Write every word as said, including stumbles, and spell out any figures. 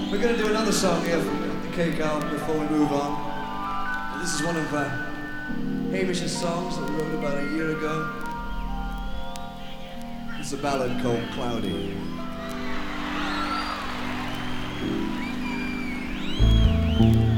We're going to do another song here from the Cake album before we move on. And this is one of uh, Hamish's songs that we wrote about a year ago. It's a ballad called Cloudy. Thank you.